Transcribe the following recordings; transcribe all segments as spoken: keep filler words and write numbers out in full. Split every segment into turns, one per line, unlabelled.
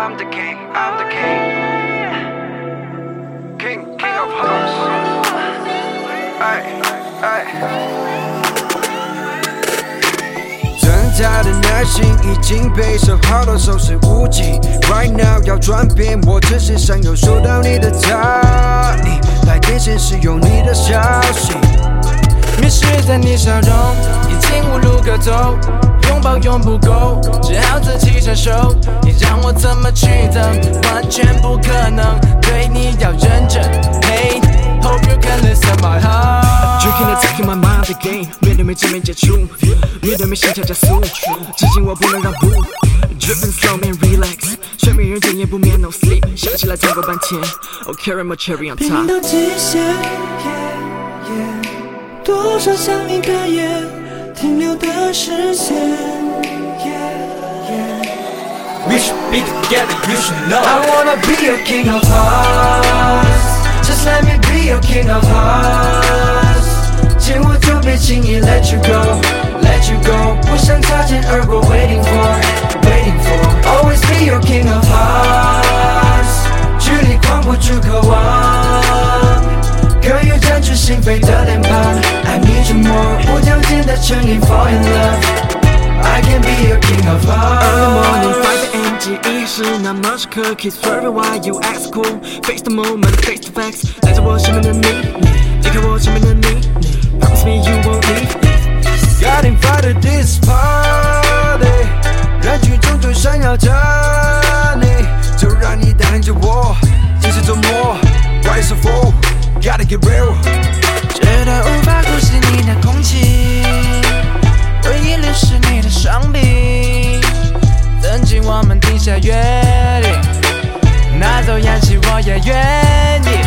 I'm the king, I'm the king. King, king of hearts. Ay, ay. 挣扎的耐心已经被消耗到手是无尽。Right now 要转变，我只是想要收到你的答应。来电显示有你的消息，迷失在你笑容，已经无路可走。拥抱永不够，只好自己承受。你让我怎么去等？完全不可能。对你要认真。Hey, hope you can listen my heart。Drinking and taking my mind the game， 面对没正面接触，面对没心跳加速，至今我不能让步。Dripping slow man relax， 睡美人间也不眠 no sleep， 想起来痛过半天。Oh carry my cherry on top。
拼到极限， yeah, yeah， 多少像一个夜。停留的视线 yeah, yeah.
We should be together, you should know
I wanna be your king of hearts Just let me be your king of hearts 见我就别轻易 let you go Let you go 不想擦肩而过 Waiting for, waiting for Always be your king of hearts 距离框不住渴望可以占据心扉的脸庞 I need you more 无条件的诚意 fall in love I can be your king of hearts Early morning five a m G E 是那么时刻 Kiss forever while you act cool Face the moment, face the facts 来自我身边的你离开我身边的你 Promise me you won't leave Got invited this party 人群中最闪耀着你就让你带领着我今世周末 Rise or fall Gotta get real 直到无法呼吸你的空气回忆里是你的双臂曾经我们定下约定拿走氧气我也愿意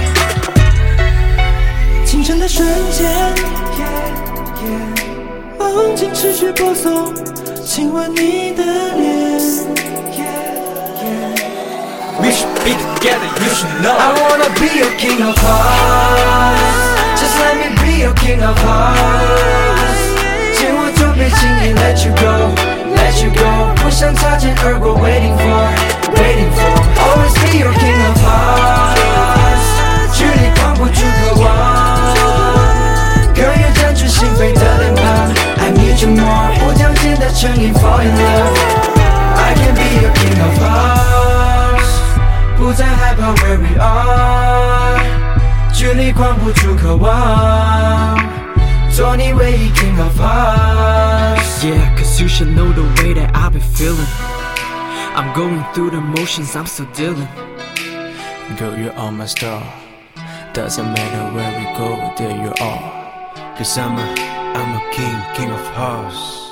清晨的瞬间 yeah, yeah 梦境持续播送亲吻你的脸 yeah, yeah
We should be together, you should know
I wanna be your king of hearts Just let me be your king of hearts 见我就别轻易 let you go Let you go 不想擦肩而过 Waiting for, waiting for Always be your king of hearts 距离框不住渴望可以占据心扉的脸庞 I need you more 无条件的诚意 Fall in love I can be your king of hearts 不再害怕 where we are 距离框不住渴望做你唯一 king of hearts Yeah, cause you should know the way that I've been feeling I'm going through the motions, I'm still dealing
Girl, you're all my star Doesn't matter where we go, there you are Cause I'm a, I'm a king, king of hearts